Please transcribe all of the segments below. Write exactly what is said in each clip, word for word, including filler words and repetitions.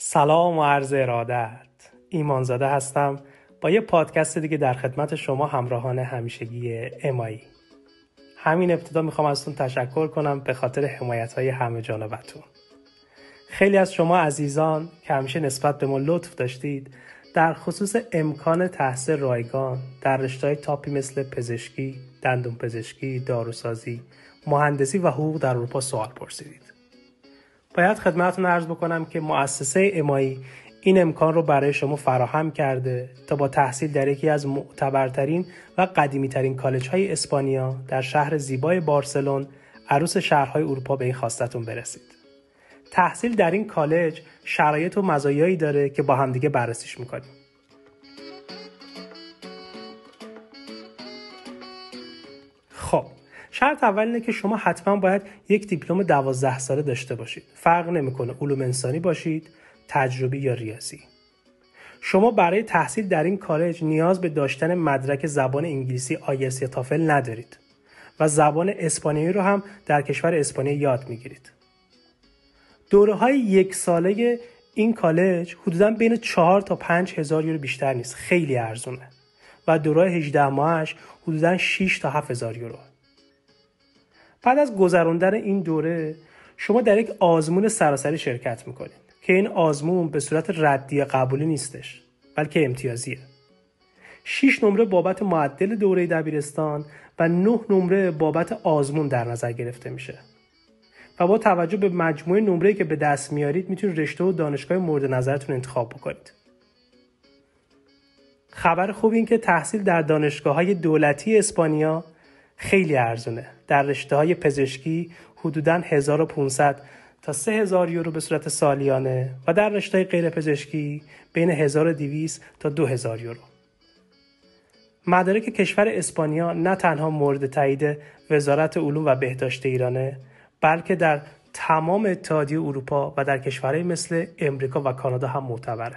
سلام و عرض ارادت. ایمانزاده هستم با یه پادکست دیگه در خدمت شما همراهان همیشگی امایی. همین ابتدا میخوام ازتون تشکر کنم به خاطر حمایت‌های همه جانبتون. خیلی از شما عزیزان که همیشه نسبت به ما لطف داشتید در خصوص امکان تحصیل رایگان در رشته‌های تاپی مثل پزشکی، دندون پزشکی، داروسازی، مهندسی و حقوق در اروپا سوال پرسیدید. باید خدمتتون عرض بکنم که مؤسسه امایی این امکان رو برای شما فراهم کرده تا با تحصیل در یکی از معتبرترین و قدیمی‌ترین کالج‌های اسپانیا در شهر زیبای بارسلون، عروس شهرهای اروپا، به این خواستتون برسید. تحصیل در این کالج شرایط و مزایایی داره که با همدیگه بررسیش می‌کنیم. خب شرط اول اینه که شما حتما باید یک دیپلم دوازده ساله داشته باشید. فرق نمیکنه علوم انسانی باشید، تجربی یا ریاضی. شما برای تحصیل در این کالج نیاز به داشتن مدرک زبان انگلیسی آیلتس یا تافل ندارید و زبان اسپانیایی رو هم در کشور اسپانیا یاد میگیرید. دوره‌های یک ساله این کالج حدوداً بین چهار تا پنج هزار یورو بیشتر نیست، خیلی ارزونه، و دوره‌های هجده ماهش حدوداً شش تا هفت هزار یورو. بعد از گذراندن این دوره شما در یک آزمون سراسری شرکت میکنید که این آزمون به صورت ردی قبولی نیستش بلکه امتیازیه. شش نمره بابت معدل دوره دبیرستان و نه نمره بابت آزمون در نظر گرفته میشه و با توجه به مجموع نمره‌ای که به دست میارید میتونید رشته و دانشگاه مورد نظرتون انتخاب بکنید. خبر خوب این که تحصیل در دانشگاه‌های دولتی اسپانیا خیلی ارزونه. در رشته‌های پزشکی حدوداً هزار و پانصد تا سه هزار یورو به صورت سالیانه و در رشته‌های غیر پزشکی بین هزار و دویست تا دو هزار یورو. مدارک کشور اسپانیا نه تنها مورد تایید وزارت علوم و بهداشت ایرانه، بلکه در تمام اتحادیه اروپا و در کشورهای مثل امریکا و کانادا هم معتبره.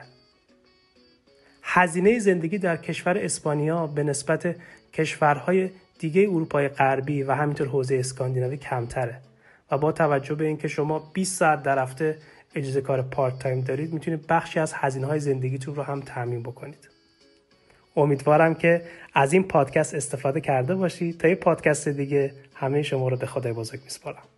هزینه زندگی در کشور اسپانیا به نسبت کشورهای دیگه اروپای غربی و همینطور حوزه اسکاندیناوی کمتره و با توجه به اینکه شما بیست ساعت در هفته اجازه کار پارت تایم دارید میتونید بخشی از هزینه‌های زندگیتون رو هم تامین بکنید. امیدوارم که از این پادکست استفاده کرده باشید. تا یه پادکست دیگه همه شما رو به خدای بزرگ میسپارم.